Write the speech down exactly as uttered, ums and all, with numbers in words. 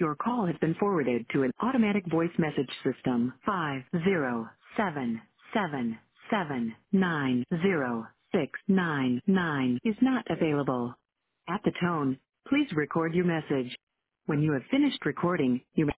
Your call has been forwarded to an automatic voice message system. Five zero seven seven seven nine zero six nine nine is not available. At the tone, please record your message. When you have finished recording, you may